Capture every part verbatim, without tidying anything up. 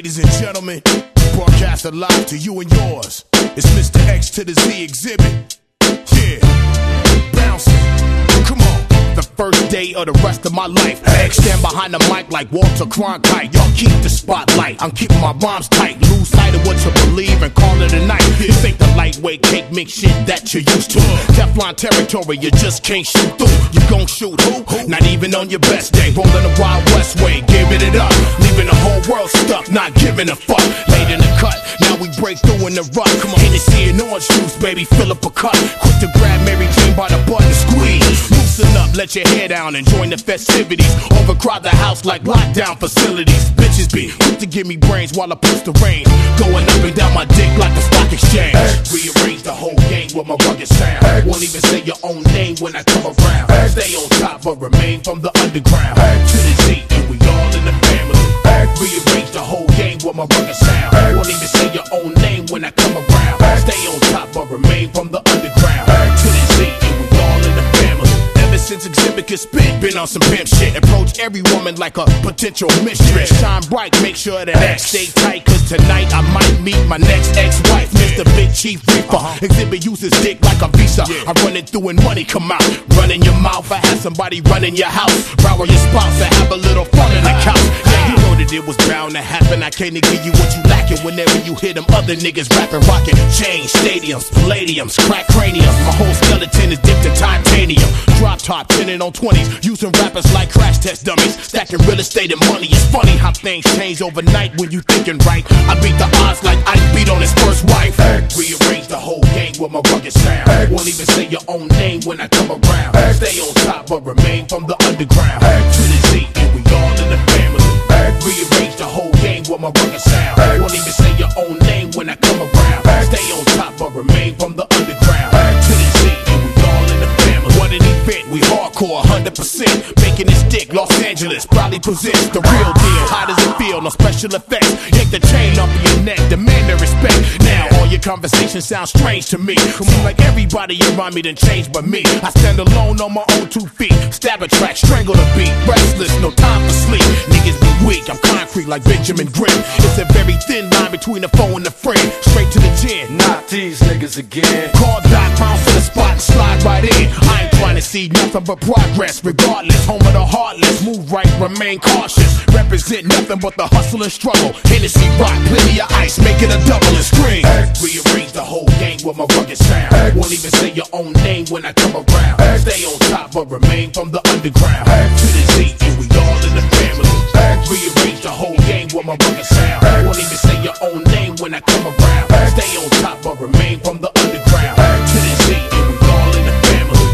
Ladies and gentlemen, broadcast live to you and yours. It's Mister X to the Z exhibit. Yeah, bouncing. Come on. The first day of the rest of my life. X stand behind the mic like Walter Cronkite. Y'all keep the spotlight. I'm keeping my bombs tight. Lose sight of what you believe and call it a night. This ain't the lightweight cake mix shit that you're used to. Teflon territory, you just can't shoot through. You gon' shoot who? Not even on your best day. Rolling the Wild West way, giving it up. Leaving the whole world stuck, not giving a fuck. Late in the cut, now we break through in the rut. Come on, Hennessy and orange juice, baby, fill up a cup. Quick to grab Mary Jane by the butt and squeeze. Loosen up, let your hair down and join the festivities. Overcrowd the house like lockdown facilities. Bitches be quick to give me brains while I push the rain. Going up and down my dick like a stock exchange. Rearrange the whole game with my rugged sound. Won't even say your own name when I come around. Stay on top but remain from the underground. To the Z and we all in the family. Rearrange the whole game with my rugged sound. Won't even say your own name when I come around. Stay on top but remain from the underground. To the Z and we all in the family. Since exhibit can spit, been on some pimp shit. Approach every woman like a potential mistress. Shine bright, make sure that X stay tight. Cause tonight I might meet my next ex-wife, Mister Big Chief Reaper. Exhibit uses dick like a visa. I run it through and money come out. Run in your mouth, I have somebody run in your house. Borrow your spouse and have a little fun in the couch. Yeah, you know that it was bound to happen. I can't give you what you lacking whenever you hear them other niggas rapping, rocking. Chains, stadiums, palladiums, crack craniums. My whole skeleton is dipped in titanium. Drop top, tenning on twenties, using rappers like crash test dummies, stacking real estate and money. It's funny how things change overnight when you thinking right. I beat the odds like I beat on his first wife. Rearrange the whole game with my rugged sound. Won't even say your own name when I come around. Stay on top but remain from the underground. To the Z and we all in the family. Rearrange the whole game with my rugged sound. Won't even say your own name when I come around. Stay on top but remain from the underground. To the Z and we all in the family. What an event, we hardcore, one hundred percent. Making it stick, Los Angeles probably presents the real deal. How does it feel? No special effects. Yank the chain off of your neck, demand the respect. Now all your conversations sound strange to me. Seem like everybody around me done changed but me. I stand alone on my own two feet. Stab a track, strangle the beat. Restless, no time for sleep. Niggas be weak, I'm concrete like Benjamin Grimm. It's a very thin line between the foe and the friend. Straight to the chin. Not these niggas again. Call Doc, bounce to the spot and slide right in. I ain't trying to see nothing but progress. Regardless, home of the heartless. Move right, remain cautious. Represent nothing but the hustle and struggle. Hennessy rock, plenty of ice, make it a double and scream. Rearrange the whole game with my rugged sound. Won't even say your own name when I come around. Stay on top but remain from the underground. To the Z and we all in the family. Rearrange the whole game with my rugged sound. Won't even say your own name when I come around. Stay on top but remain from the underground. To the Z and we all in the family.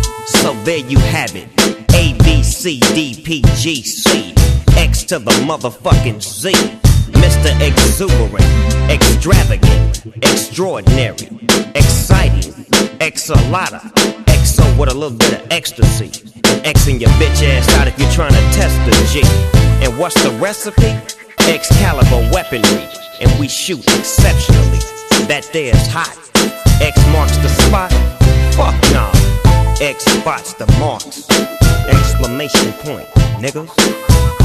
So there you have it. A, B, C, D, P, G, C. X to the motherfucking Z. Mister Exuberant, extravagant, extraordinary, exciting, X-a-lotta, X O with a little bit of ecstasy. And Xing your bitch ass out if you're trying to test the G. And what's the recipe? Excalibur weaponry. And we shoot exceptionally. That there's hot. X marks the spot. Fuck nah. X spots the marks. Exclamation point, niggas.